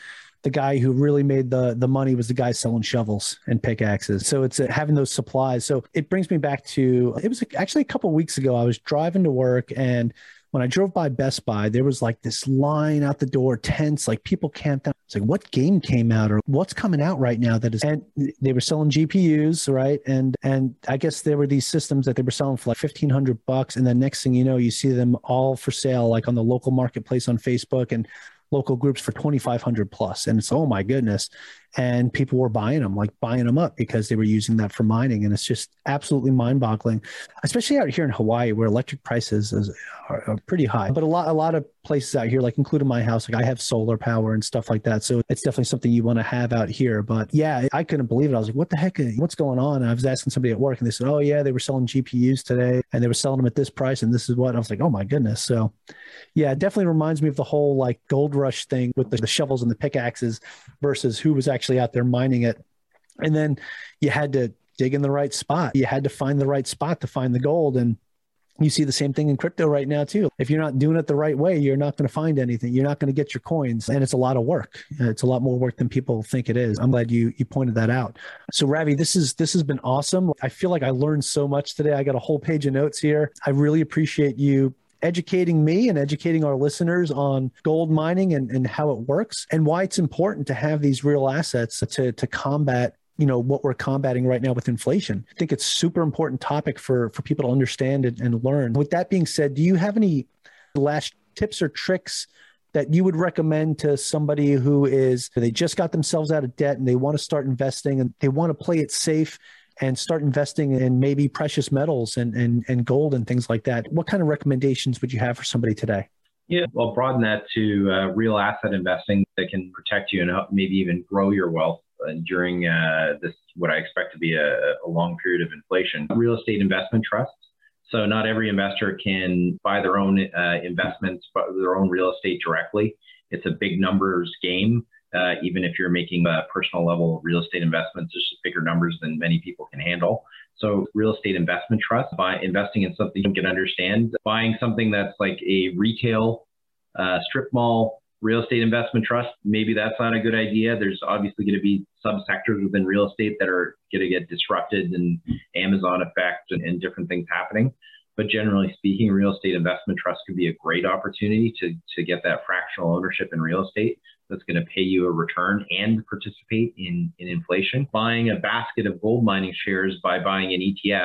the guy who really made the money was the guy selling shovels and pickaxes. So it's having those supplies. So it brings me back to, it was actually a couple of weeks ago. I was driving to work, and when I drove by Best Buy, there was like this line out the door, tents, like people camped out. It's like, what game came out or what's coming out right now that is, and they were selling GPUs, right? And I guess there were these systems that they were selling for like $1,500. And then next thing you know, you see them all for sale, like on the local marketplace on Facebook and local groups for $2,500 plus. And it's, oh my goodness. And people were buying them up because they were using that for mining. And it's just absolutely mind boggling, especially out here in Hawaii where electric prices are pretty high. But a lot of places out here, like including my house, like I have solar power and stuff like that. So it's definitely something you want to have out here. But yeah, I couldn't believe it. I was like, what the heck? What's going on? And I was asking somebody at work and they said, oh yeah, they were selling GPUs today and they were selling them at this price. And this is what, and I was like, oh my goodness. So yeah, it definitely reminds me of the whole like gold rush thing with the shovels and the pickaxes versus who was actually out there mining it. And then you had to dig in the right spot. You had to find the right spot to find the gold. And you see the same thing in crypto right now too. If you're not doing it the right way, you're not going to find anything. You're not going to get your coins. And it's a lot of work. It's a lot more work than people think it is. I'm glad you pointed that out. So Ravi, this has been awesome. I feel like I learned so much today. I got a whole page of notes here. I really appreciate you educating me and educating our listeners on gold mining and how it works and why it's important to have these real assets to combat, what we're combating right now with inflation. I think it's a super important topic for people to understand and learn. With that being said, do you have any last tips or tricks that you would recommend to somebody they just got themselves out of debt and they want to start investing and they want to play it safe and start investing in maybe precious metals and gold and things like that? What kind of recommendations would you have for somebody today? Yeah, well, broaden that to real asset investing that can protect you and help maybe even grow your wealth during this, what I expect to be a long period of inflation. Real estate investment trusts. So not every investor can buy their own investments, but their own real estate directly. It's a big numbers game. Even if you're making a personal level real estate investments, it's just bigger numbers than many people can handle. So real estate investment trust, by investing in something you can understand, buying something that's like a retail strip mall real estate investment trust, maybe that's not a good idea. There's obviously going to be subsectors within real estate that are going to get disrupted and Amazon effect and different things happening. But generally speaking, real estate investment trust could be a great opportunity to get that fractional ownership in real estate that's going to pay you a return and participate in inflation. Buying a basket of gold mining shares by buying an ETF,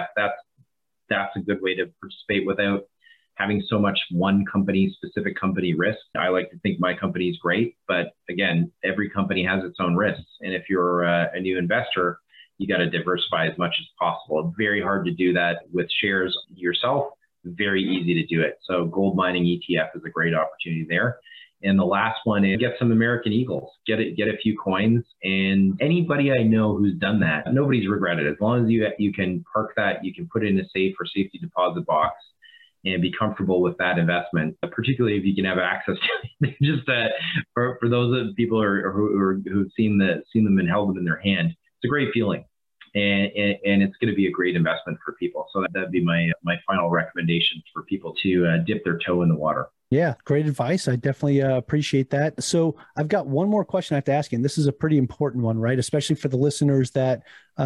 that's a good way to participate without having so much specific company risk. I like to think my company is great, but again, every company has its own risks. And if you're a new investor, you got to diversify as much as possible. It's very hard to do that with shares yourself. Very easy to do it. So gold mining ETF is a great opportunity there. And the last one is get some American Eagles, get a few coins. And anybody I know who's done that, nobody's regretted it. As long as you can park that, you can put it in a safe or safety deposit box and be comfortable with that investment, particularly if you can have access to it. Just for those people who've seen them and held them in their hand, it's a great feeling. And it's going to be a great investment for people. So that'd be my final recommendation for people to dip their toe in the water. Yeah, great advice. I definitely appreciate that. So I've got one more question I have to ask you, and this is a pretty important one, right? Especially for the listeners that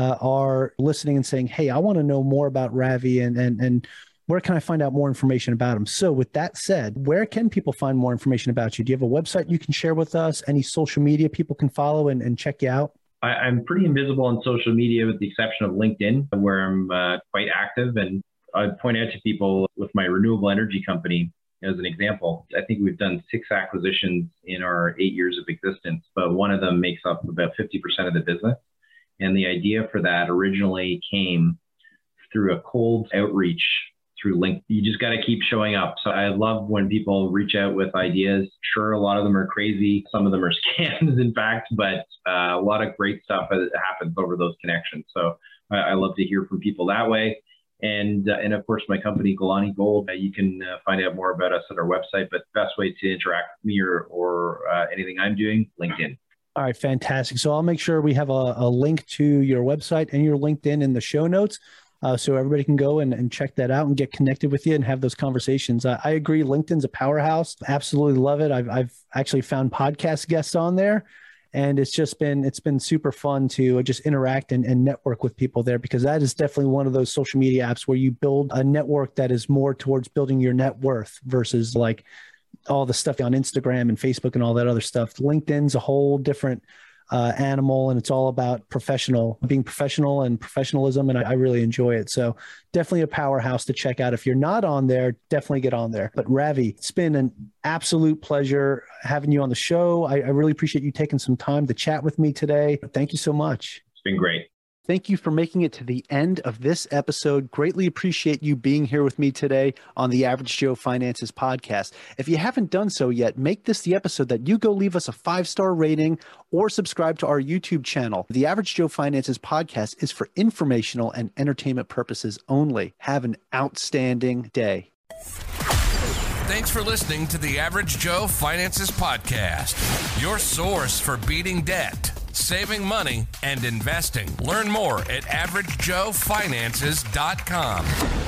are listening and saying, hey, I want to know more about Ravi and where can I find out more information about him? So with that said, where can people find more information about you? Do you have a website you can share with us? Any social media people can follow and check you out? I'm pretty invisible on social media with the exception of LinkedIn, where I'm quite active. And I point out to people with my renewable energy company, as an example, I think we've done 6 acquisitions in our 8 years of existence, but one of them makes up about 50% of the business. And the idea for that originally came through a cold outreach through LinkedIn. You just got to keep showing up. So I love when people reach out with ideas. Sure, a lot of them are crazy. Some of them are scams, in fact, but a lot of great stuff happens over those connections. So I love to hear from people that way. And of course, my company, Galani Gold, you can find out more about us at our website, but the best way to interact with me or anything I'm doing, LinkedIn. All right, fantastic. So I'll make sure we have a link to your website and your LinkedIn in the show notes. So everybody can go and check that out and get connected with you and have those conversations. I agree. LinkedIn's a powerhouse. Absolutely love it. I've actually found podcast guests on there And it's been super fun to just interact and network with people there, because that is definitely one of those social media apps where you build a network that is more towards building your net worth versus like all the stuff on Instagram and Facebook and all that other stuff. LinkedIn's a whole different animal, and it's all about being professional and professionalism. And I really enjoy it. So definitely a powerhouse to check out. If you're not on there, definitely get on there. But Ravi, it's been an absolute pleasure having you on the show. I really appreciate you taking some time to chat with me today. Thank you so much. It's been great. Thank you for making it to the end of this episode. Greatly appreciate you being here with me today on the Average Joe Finances podcast. If you haven't done so yet, make this the episode that you go leave us a 5-star rating or subscribe to our YouTube channel. The Average Joe Finances podcast is for informational and entertainment purposes only. Have an outstanding day. Thanks for listening to the Average Joe Finances podcast, your source for beating debt, saving money, and investing. Learn more at averagejoefinances.com.